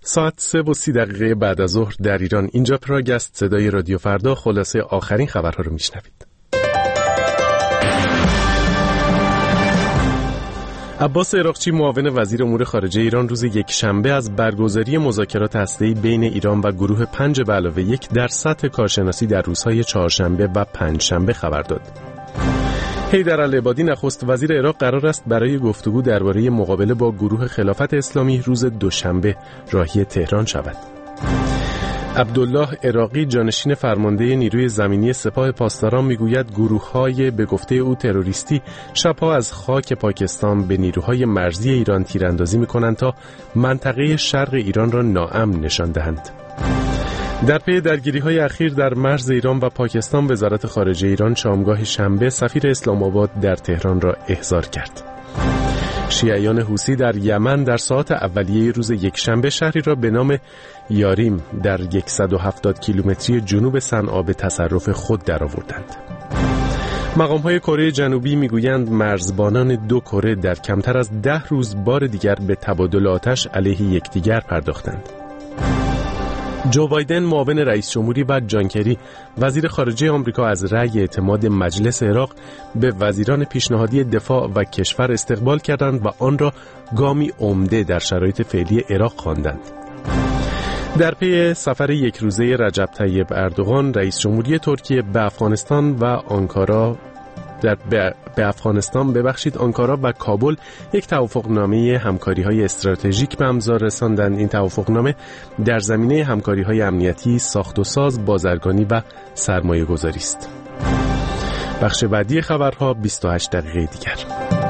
ساعت 3:30 بعد از ظهر در ایران. اینجا پراگ است. صدای رادیو فردا. خلاصه آخرین خبرها رو میشنوید. عباس عراقچی معاون وزیر امور خارجه ایران روز یکشنبه از برگزاری مذاکرات هسته‌ای بین ایران و گروه 5+1 در سطح کارشناسی در روزهای چهارشنبه و پنجشنبه خبر داد. حیدرالعبادی نخست وزیر عراق قرار است برای گفتگو درباره مقابله با گروه خلافت اسلامی روز دوشنبه راهی تهران شود. عبدالله عراقی جانشین فرمانده نیروی زمینی سپاه پاسداران میگوید گروه‌های به گفته او تروریستی شبها از خاک پاکستان به نیروهای مرزی ایران تیراندازی می‌کنند تا منطقه شرق ایران را ناامن نشان دهند. در پی درگیری‌های اخیر در مرز ایران و پاکستان، وزارت خارجه ایران شامگاه شنبه سفیر اسلام آباد در تهران را احضار کرد. شیعیان حوثی در یمن در ساعات اولیه روز یکشنبه شهری را به نام یاریم در 170 کیلومتری جنوب صنعا به تصرف خود درآوردند. مقام‌های کره جنوبی میگویند مرزبانان دو کره در کمتر از 10 روز بار دیگر به تبادل آتش علیه یکدیگر پرداختند. جو بایدن معاون رئیس جمهوری و جان کری وزیر خارجه آمریکا از رأی اعتماد مجلس عراق به وزیران پیشنهادی دفاع و کشور استقبال کردند و آن را گامی عمده در شرایط فعلی عراق خواندند. در پی سفر یک روزه رجب طیب اردوغان رئیس جمهوری ترکیه به افغانستان و آنکارا آنکارا و کابل یک توافقنامه همکاری‌های استراتژیک به امضا رساندند. این توافقنامه در زمینه همکاری‌های امنیتی، ساخت و ساز، بازرگانی و سرمایه‌گذاری است. بخش بعدی خبرها 28 دقیقه دیگر.